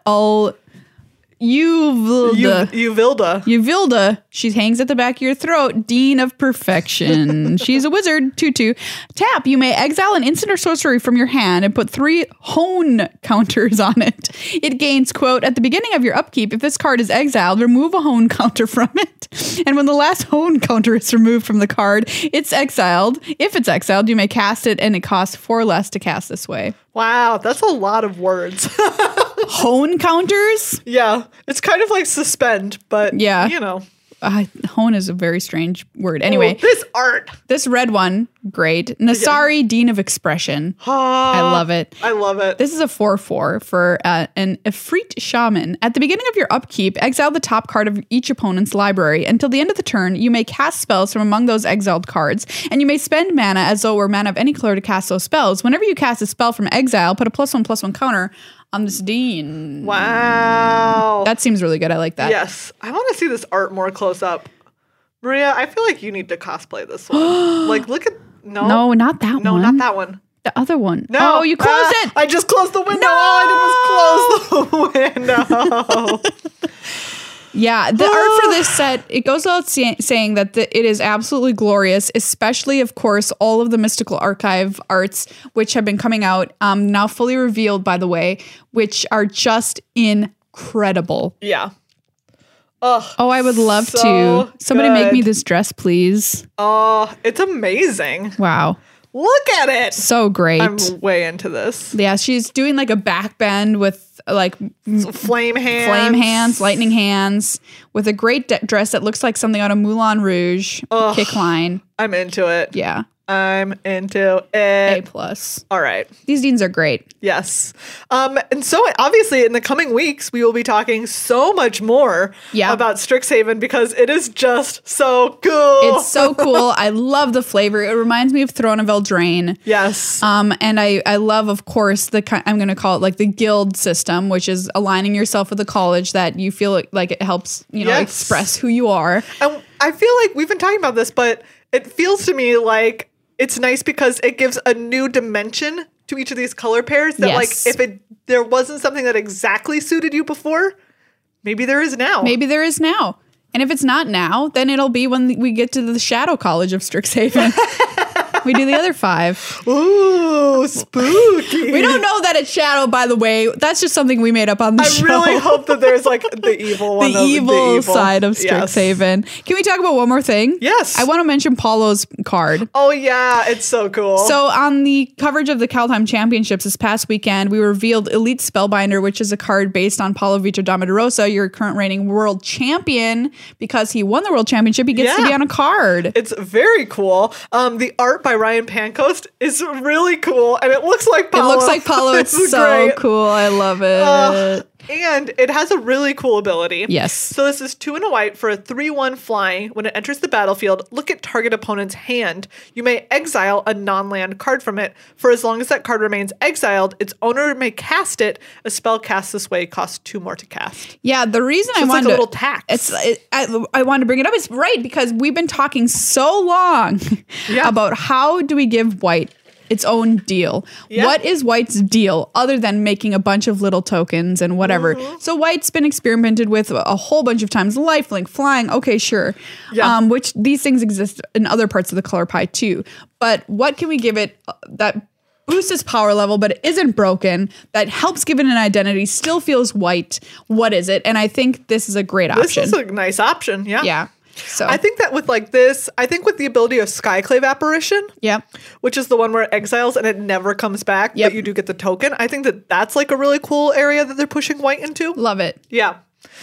S1: Uvilda. She hangs at the back of your throat. Dean of Perfection. She's a wizard. 2/2. Tap. You may exile an instant or sorcery from your hand and put 3 hone counters on it. It gains, quote, at the beginning of your upkeep, if this card is exiled, remove a hone counter from it. And when the last hone counter is removed from the card, it's exiled. If it's exiled, you may cast it and it costs 4 less to cast this way.
S2: Wow, that's a lot of words.
S1: Hone counters?
S2: Yeah, it's kind of like suspend, but
S1: Yeah.
S2: you know.
S1: Hone is a very strange word. Anyway,
S2: Ooh, this art.
S1: this red one, great. Nasari, Dean of Expression. I love it.
S2: I love it.
S1: This is a 4/4 for an Efreet Shaman. At the beginning of your upkeep, exile the top card of each opponent's library. Until the end of the turn, you may cast spells from among those exiled cards, and you may spend mana as though it were mana of any color to cast those spells. Whenever you cast a spell from exile, put a +1/+1 counter on this Dean.
S2: Wow.
S1: That seems really good. I like that.
S2: Yes. I want to see this art more close up. Maria, I feel like you need to cosplay this one. Like, look at...
S1: No, not that one.
S2: No, not that one.
S1: The other one.
S2: No.
S1: Oh, you closed it.
S2: I just closed the window.
S1: No!
S2: All I did was close the window.
S1: Yeah, the art for this set, it goes without saying that it is absolutely glorious, especially, of course, all of the Mystical Archive arts, which have been coming out, now fully revealed, by the way, which are just incredible.
S2: Yeah. Oh,
S1: I would love
S2: so
S1: to. Somebody make
S2: good.
S1: me this dress, please.
S2: Oh, it's amazing.
S1: Wow.
S2: Look at it.
S1: So great.
S2: I'm way into this.
S1: Yeah, she's doing like a back bend with like
S2: Flame hands.
S1: lightning hands, with a great dress that looks like something out of Moulin Rouge kick line.
S2: I'm into it.
S1: Yeah.
S2: I'm into it.
S1: A+.
S2: All right.
S1: These Deans are great.
S2: Yes. And so obviously in the coming weeks, we will be talking so much more about Strixhaven because it is just so cool.
S1: It's so cool. I love the flavor. It reminds me of Throne of Eldraine.
S2: Yes.
S1: And I love, of course, I'm going to call it like the guild system, which is aligning yourself with a college that you feel like it helps, express who you are.
S2: And I feel like we've been talking about this, but it feels to me like it's nice because it gives a new dimension to each of these color pairs that like if there wasn't something that exactly suited you before, maybe there is now.
S1: Maybe there is now. And if it's not now, then it'll be when we get to the Shadow College of Strixhaven. We do the other 5.
S2: Ooh, spooky.
S1: We don't know that it's Shadow, by the way. That's just something we made up on the show.
S2: I really hope that there's like the evil one.
S1: The evil side of Strixhaven. Yes. Can we talk about one more thing?
S2: Yes.
S1: I want to mention Paulo's card.
S2: Oh, yeah. It's so cool.
S1: So on the coverage of the Kaldheim Championships this past weekend, we revealed Elite Spellbinder, which is a card based on Paulo Vitor Damaderosa, your current reigning world champion. Because he won the world championship, he gets to be on a card.
S2: It's very cool. The art by Ryan Pancoast is really cool, and it looks like Paulo.
S1: It looks like Paulo. It's so great. Cool. I love it.
S2: And it has a really cool ability.
S1: Yes.
S2: So this is 2 and a white for a 3/1 flying. When it enters the battlefield, look at target opponent's hand. You may exile a non-land card from it. For as long as that card remains exiled, its owner may cast it. A spell cast this way costs 2 more to cast.
S1: Yeah, the reason
S2: so
S1: I wanted
S2: like a little tax.
S1: I wanted to bring it up. It's right because we've been talking so long about how do we give white its own deal. Yeah. What is white's deal other than making a bunch of little tokens and whatever? Mm-hmm. So white's been experimented with a whole bunch of times. Lifelink, flying, okay, sure. Yeah. Which these things exist in other parts of the color pie too. But what can we give it that boosts its power level, but it isn't broken, that helps give it an identity, still feels white? What is it? And I think this is a great option.
S2: This is a nice option, yeah.
S1: Yeah. So
S2: I think that with like this, I think with the ability of Skyclave Apparition, which is the one where it exiles and it never comes back, but you do get the token. I think that that's like a really cool area that they're pushing white into.
S1: Love it.
S2: Yeah.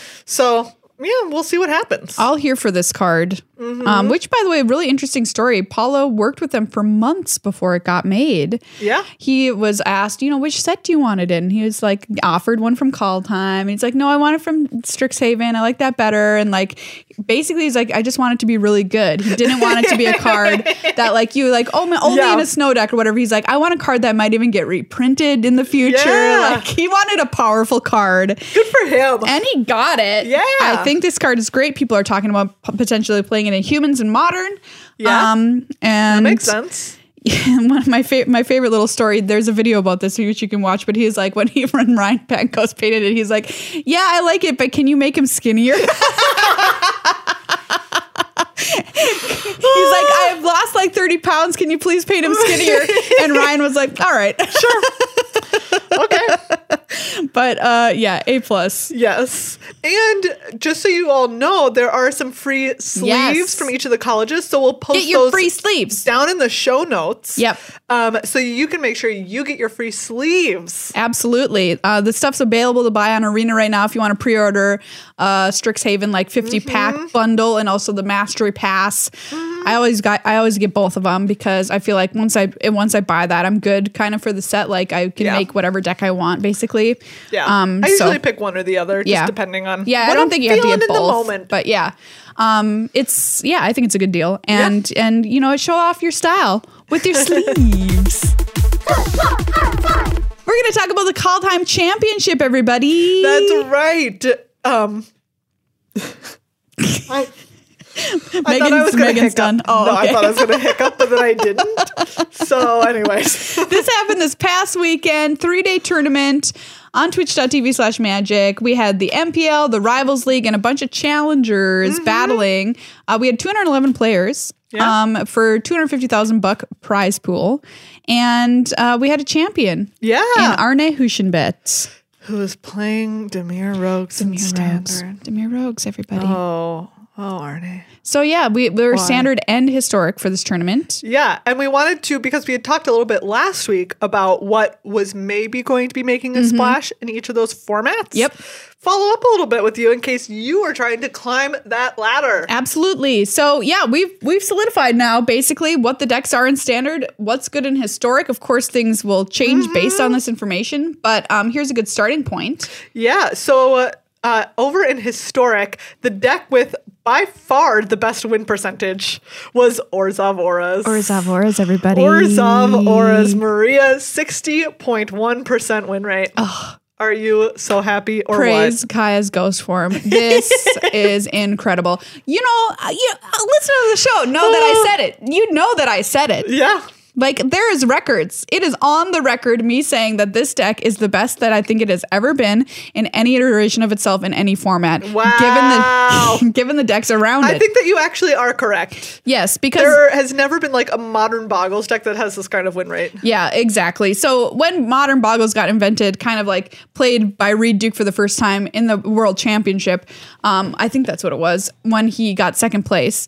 S2: So yeah, we'll see what happens.
S1: I'll here for this card, which, by the way, really interesting story. Paulo worked with them for months before it got made.
S2: Yeah.
S1: He was asked, which set do you want it in? And he was like, offered one from Kaldheim. And he's like, no, I want it from Strixhaven. I like that better. And like, basically, he's like, I just want it to be really good. He didn't want it to be a card that like you like, only in a snow deck or whatever. He's like, I want a card that might even get reprinted in the future. Yeah. Like, he wanted a powerful card.
S2: Good for him.
S1: And he got it.
S2: Yeah.
S1: I think this card is great. People are talking about potentially playing it in Humans and Modern.
S2: Yeah.
S1: And
S2: that makes sense.
S1: One of my favorite little story, there's a video about this which you can watch, but he's like, when Ryan Pancoast painted it, he's like, yeah, I like it, but can you make him skinnier? He's like, I've lost like 30 pounds. Can you please paint him skinnier? And Ryan was like, all right.
S2: Sure. Okay.
S1: But yeah, A+.
S2: Yes. And just so you all know, there are some free sleeves from each of the colleges. So we'll post
S1: Get your
S2: those
S1: free sleeves
S2: down in the show notes.
S1: Yep.
S2: So you can make sure you get your free sleeves.
S1: Absolutely. The stuff's available to buy on Arena right now if you want to pre-order Strixhaven like 50 pack bundle and also the Mastery Pass. I always get both of them because I feel like once I buy that, I'm good kind of for the set. Like I can make whatever deck I want basically.
S2: Yeah. I usually pick one or the other just depending on what
S1: I don't
S2: I'm
S1: think you have to get both.
S2: in the moment.
S1: But yeah. I think it's a good deal. And you know, show off your style with your sleeves. We're going to talk about the Kaldheim Championship, everybody.
S2: That's right. I thought I was going to hiccup.
S1: Done. Oh,
S2: no,
S1: okay.
S2: I thought I was going to hiccup, but then I didn't. So anyways.
S1: This happened this past weekend, 3-day tournament on twitch.tv/magic. We had the MPL, the Rivals League, and a bunch of challengers battling. We had 211 players for $250,000 prize pool. And we had a champion.
S2: Yeah.
S1: In Arne Huschenbett.
S2: Who was playing Dimir Rogues in Standard.
S1: Dimir Rogues, everybody.
S2: Oh, Arne.
S1: So yeah, we were Standard and Historic for this tournament.
S2: Yeah, and we wanted to, because we had talked a little bit last week about what was maybe going to be making a splash in each of those formats.
S1: Yep.
S2: Follow up a little bit with you in case you are trying to climb that ladder.
S1: Absolutely. So yeah, we've solidified now basically what the decks are in Standard, what's good in Historic. Of course, things will change based on this information, but here's a good starting point.
S2: Yeah, so over in Historic, the deck with by far the best win percentage was Orzhov Auras.
S1: Orzhov Auras, everybody.
S2: Orzhov Auras, Maria, 60.1% win rate.
S1: Oh.
S2: Are you so happy or
S1: Praise
S2: what?
S1: Kaya's ghost form. This is incredible. You know, listen to the show. Know that I said it. You know that I said it.
S2: Yeah.
S1: Like, there is records. It is on the record, me saying that this deck is the best that I think it has ever been in any iteration of itself in any format.
S2: Wow.
S1: Given the decks around it.
S2: I think that you actually are correct.
S1: Yes, because
S2: there has never been like a modern Boggles deck that has this kind of win rate.
S1: Yeah, exactly. So when modern Boggles got invented, kind of like played by Reed Duke for the first time in the World Championship, I think that's what it was, when he got second place.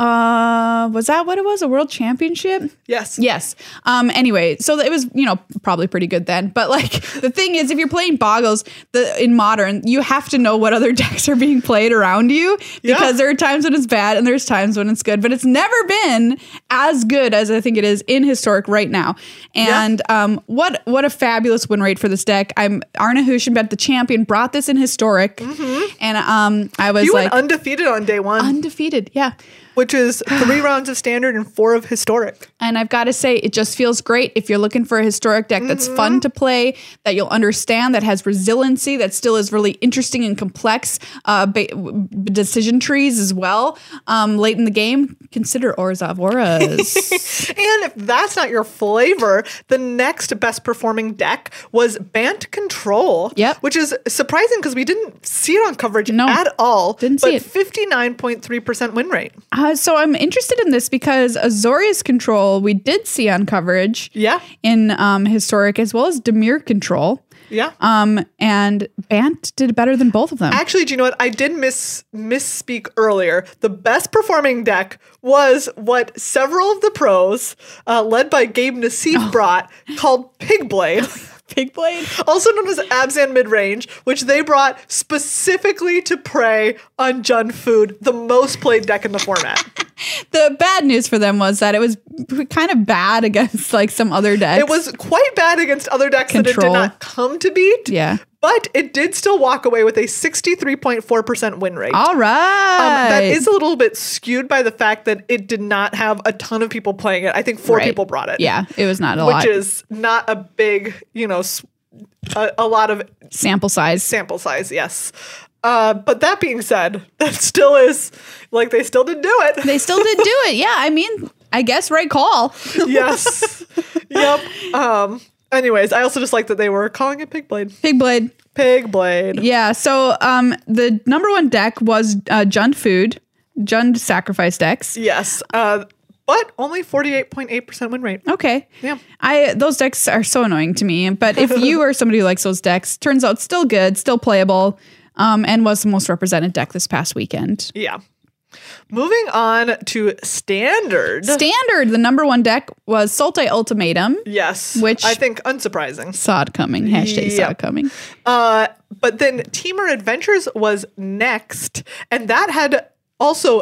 S1: Was that what it was? A World Championship?
S2: Yes.
S1: Yes. Anyway, so it was, probably pretty good then. But like the thing is, if you're playing Boggles in Modern, you have to know what other decks are being played around you, because there are times when it's bad and there's times when it's good, but it's never been as good as I think it is in Historic right now. And what a fabulous win rate for this deck. Arne Huschenbett, the champion, brought this in Historic, and I was
S2: went undefeated on day one.
S1: Undefeated, yeah.
S2: Which is 3 rounds of Standard and 4 of Historic.
S1: And I've got to say, it just feels great if you're looking for a Historic deck that's fun to play, that you'll understand, that has resiliency, that still is really interesting and complex decision trees as well. Late in the game, consider Orzhov Auras.
S2: And if that's not your flavor, the next best performing deck was Bant Control.
S1: Yep.
S2: Which is surprising because we didn't see it on coverage at all.
S1: Didn't see it.
S2: 59.3% win rate.
S1: So I'm interested in this because Azorius Control we did see on coverage.
S2: Yeah.
S1: In Historic, as well as Dimir Control.
S2: Yeah.
S1: And Bant did better than both of them.
S2: Actually, do you know what? I did misspeak earlier. The best performing deck was what several of the pros, led by Gabe Nassif, brought, called Pigblade.
S1: Pigblade?
S2: Also known as Abzan Midrange, which they brought specifically to prey on Jund Food, the most played deck in the format.
S1: The bad news for them was that it was kind of bad against like some other decks.
S2: It was quite bad against other decks that it did not come to beat.
S1: Yeah.
S2: But it did still walk away with a 63.4% win rate.
S1: All right.
S2: That is a little bit skewed by the fact that it did not have a ton of people playing it. I think 4 people brought it.
S1: Yeah, it was not a lot.
S2: Which is not a big, a lot of
S1: sample size.
S2: Sample size, yes. But that being said, that still is, like, they still did do it.
S1: They still did do it. Yeah, I mean, I guess right call.
S2: Yes. Yep. Anyways, I also just like that they were calling it Pigblade. Pigblade.
S1: Yeah, so the number one deck was Jund Food, Jund Sacrifice decks.
S2: Yes. but only 48.8% win rate.
S1: Okay.
S2: Yeah.
S1: Those decks are so annoying to me. But if you are somebody who likes those decks, turns out still good, still playable, and was the most represented deck this past weekend.
S2: Yeah. Moving on to Standard.
S1: Standard, the number one deck was Sultai Ultimatum.
S2: Yes.
S1: Which
S2: I think unsurprising.
S1: Saw it coming. Hashtag saw it coming.
S2: But then Temur Adventures was next, and that had also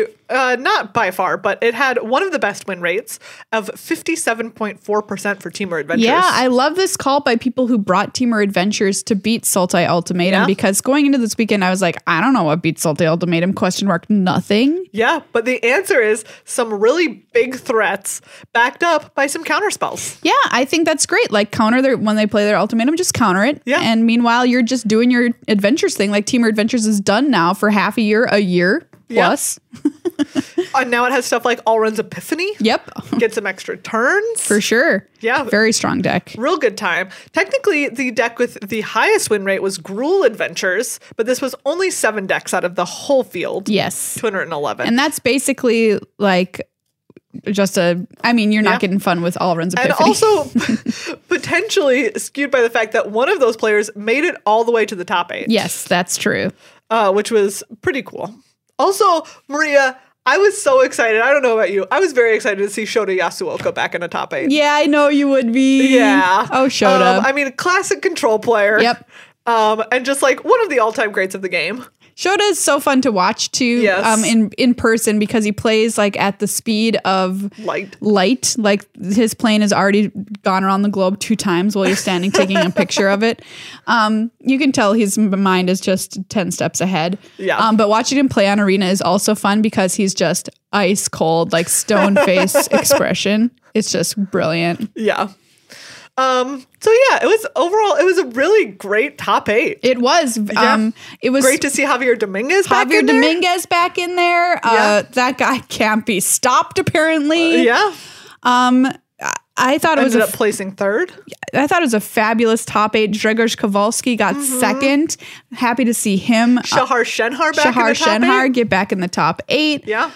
S2: not by far, but it had one of the best win rates of 57.4% for Temur Adventures.
S1: Yeah, I love this call by people who brought Temur Adventures to beat Sultai Ultimatum because going into this weekend, I was like, I don't know what beats Sultai Ultimatum, ? Nothing.
S2: Yeah, but the answer is some really big threats backed up by some counter spells.
S1: Yeah, I think that's great. Like counter when they play their ultimatum, just counter it.
S2: Yeah.
S1: And meanwhile, you're just doing your adventures thing like Temur Adventures is done now for half a year plus.
S2: And now it has stuff like Alrund's Epiphany.
S1: Yep.
S2: Get some extra turns.
S1: For sure.
S2: Yeah.
S1: Very strong deck.
S2: Real good time. Technically, the deck with the highest win rate was Gruul Adventures, but this was only 7 decks out of the whole field.
S1: Yes.
S2: 211.
S1: And that's basically like just you're not getting fun with Alrund's Epiphany.
S2: And also potentially skewed by the fact that one of those players made it all the way to the top 8.
S1: Yes, that's true.
S2: Which was pretty cool. Also, Maria, I was so excited. I don't know about you. I was very excited to see Shota Yasuoka back in a top 8.
S1: Yeah, I know you would be.
S2: Yeah.
S1: Oh, Shota.
S2: I mean, a classic control player.
S1: Yep.
S2: And just like one of the all-time greats of the game.
S1: Shota is so fun to watch too.
S2: Yes.
S1: In person because he plays like at the speed of
S2: light.
S1: Like his plane has already gone around the globe 2 times while you're standing taking a picture of it. You can tell his mind is just 10 steps ahead.
S2: Yeah.
S1: But watching him play on Arena is also fun because he's just ice cold, like stone face expression. It's just brilliant.
S2: Yeah. So yeah, it was a really great top 8.
S1: It was. It was
S2: great to see Javier Dominguez back in there.
S1: Dominguez back in there. That guy can't be stopped, apparently.
S2: Yeah.
S1: I thought it
S2: ended up placing 3rd.
S1: I thought it was a fabulous top 8. Grzegorz Kowalski got 2nd. Happy to see him.
S2: Shahar Shenhar back in the top 8.
S1: Get back in the top 8.
S2: Yeah.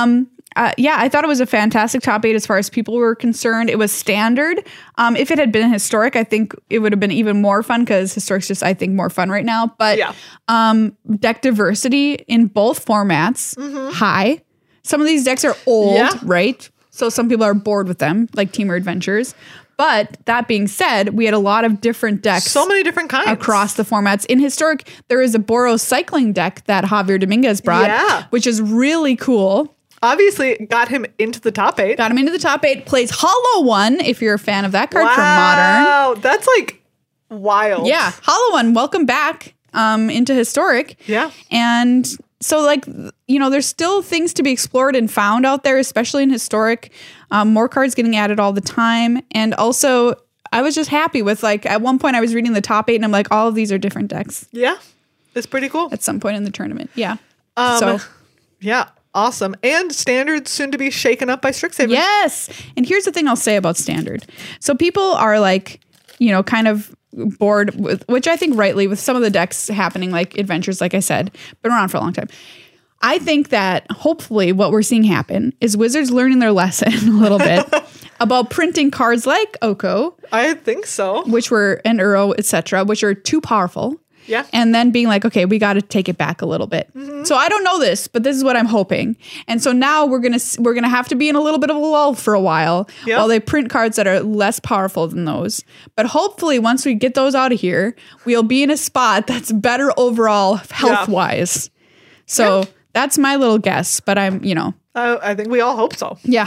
S1: I thought it was a fantastic top 8 as far as people were concerned. It was standard. If it had been historic, I think it would have been even more fun because historic's just, I think, more fun right now. But deck diversity in both formats, high. Some of these decks are old, right? So some people are bored with them, like Temur Adventures. But that being said, we had a lot of different decks.
S2: So many different kinds.
S1: Across the formats. In Historic, there is a Boros cycling deck that Javier Dominguez brought, which is really cool.
S2: Obviously got him into the top 8.
S1: Got him into the top 8. Plays Hollow One, if you're a fan of that card from Modern.
S2: Wow, that's like wild.
S1: Yeah, Hollow One, welcome back into Historic.
S2: Yeah.
S1: And so like, there's still things to be explored and found out there, especially in Historic. More cards getting added all the time. And also, I was just happy with like, at one point I was reading the top 8 and I'm like, all of these are different decks.
S2: Yeah, it's pretty cool.
S1: At some point in the tournament. Yeah.
S2: Yeah. Awesome. And Standard soon to be shaken up by Strixhaven.
S1: Yes. And here's the thing I'll say about Standard. So people are like, kind of bored with, which I think rightly, with some of the decks happening like Adventures, like I said, been around for a long time. I think that hopefully what we're seeing happen is Wizards learning their lesson a little bit about printing cards like Oko.
S2: I think so.
S1: And Uro, etc., which are too powerful.
S2: Yeah.
S1: And then being like, okay, we got to take it back a little bit. Mm-hmm. So I don't know this, but this is what I'm hoping. And so now we're going to have to be in a little bit of a lull for a while while they print cards that are less powerful than those. But hopefully once we get those out of here, we'll be in a spot that's better overall health-wise. So that's my little guess, but I
S2: think we all hope so.
S1: Yeah.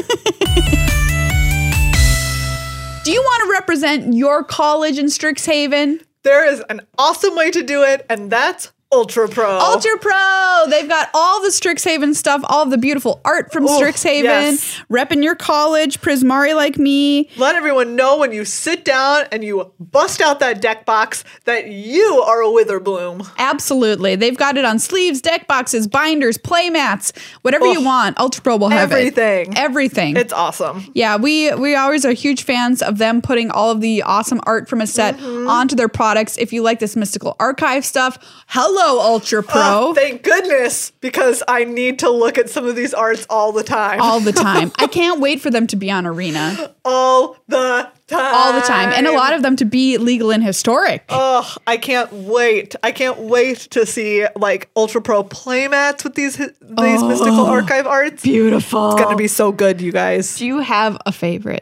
S1: Do you want to represent your college in Strixhaven?
S2: There is an awesome way to do it, and that's Ultra Pro.
S1: Ultra Pro. They've got all the Strixhaven stuff, all of the beautiful art from Strixhaven, repping your college, Prismari like me.
S2: Let everyone know when you sit down and you bust out that deck box that you are a Witherbloom.
S1: Absolutely. They've got it on sleeves, deck boxes, binders, play mats, whatever you want. Ultra Pro will have everything.
S2: It's awesome.
S1: Yeah, we always are huge fans of them putting all of the awesome art from a set onto their products. If you like this Mystical Archive stuff, hello, Hello, Ultra Pro.
S2: Oh, thank goodness, because I need to look at some of these arts all the time.
S1: All the time. I can't wait for them to be on Arena.
S2: All the time.
S1: All the time. And a lot of them to be legal and historic.
S2: Oh, I can't wait. I can't wait to see like Ultra Pro playmats with these mystical archive arts.
S1: Beautiful.
S2: It's going to be so good, you guys.
S1: Do you have a favorite?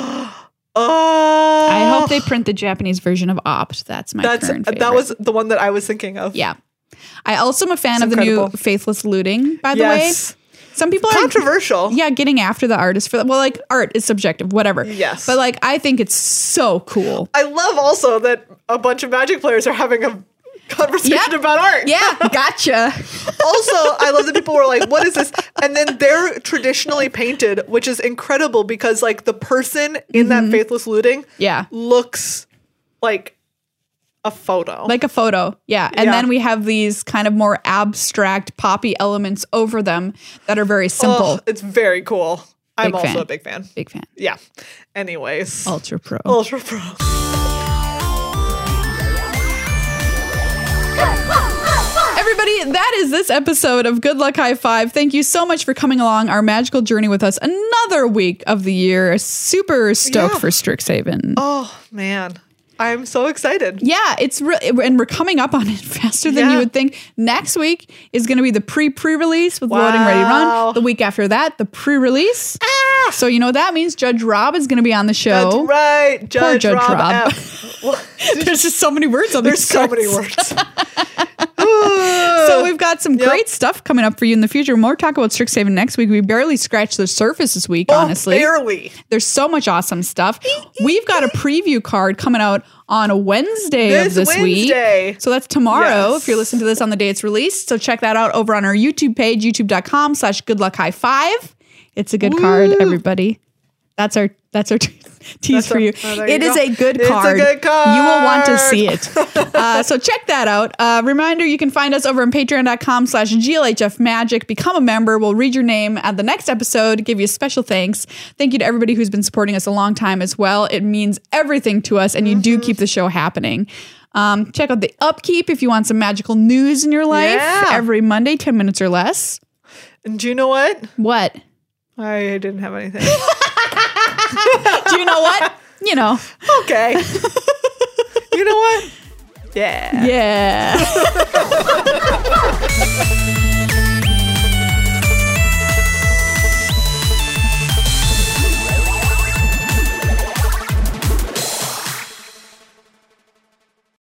S2: Oh,
S1: I hope they print the Japanese version of Opt. That's my current favorite.
S2: That was the one that I was thinking of.
S1: Yeah. I also am a fan of the new Faithless Looting, by the way. Some people are
S2: controversial.
S1: Getting after the artist for that. Well, like art is subjective, whatever.
S2: Yes.
S1: But like I think it's so cool.
S2: I love also that a bunch of Magic players are having a conversation about art.
S1: Yeah, gotcha.
S2: Also, I love that people were like, what is this? And then they're traditionally painted, which is incredible because like the person in that Faithless Looting looks like a photo.
S1: Like a photo, yeah. And then we have these kind of more abstract poppy elements over them that are very simple.
S2: Oh, it's very cool. I'm also a big fan.
S1: Big fan.
S2: Yeah. Anyways.
S1: Ultra Pro.
S2: Ultra Pro.
S1: Everybody, that is this episode of Good Luck High Five. Thank you so much for coming along our magical journey with us another week of the year. Super stoked for Strixhaven.
S2: Oh, man. I'm so excited.
S1: Yeah, it's and we're coming up on it faster than you would think. Next week is going to be the pre-release with Loading Ready Run. The week after that, the pre-release. So you know what that means? Judge Rob is going to be on the show.
S2: That's right. Judge Rob.
S1: There's just so many words on this.
S2: There's so many words.
S1: So we've got some great stuff coming up for you in the future. More talk about Strixhaven next week. We barely scratched the surface this week, honestly.
S2: Barely.
S1: There's so much awesome stuff. We've got a preview card coming out on a Wednesday of this week. So that's tomorrow if you're listening to this on the day it's released. So check that out over on our YouTube page, youtube.com/goodluckhighfive. It's a good card, everybody. That's our tease for you. It is a good card.
S2: It's a good card.
S1: You will want to see it. So check that out. Reminder, you can find us over on patreon.com/GLHFmagic. Become a member. We'll read your name at the next episode, give you a special thanks. Thank you to everybody who's been supporting us a long time as well. It means everything to us, and you do keep the show happening. Check out the Upkeep if you want some magical news in your life. Every Monday, 10 minutes or less.
S2: And do you know what?
S1: What?
S2: I didn't have anything.
S1: Do you know what? You know.
S2: Okay. You know what? Yeah.
S1: Yeah.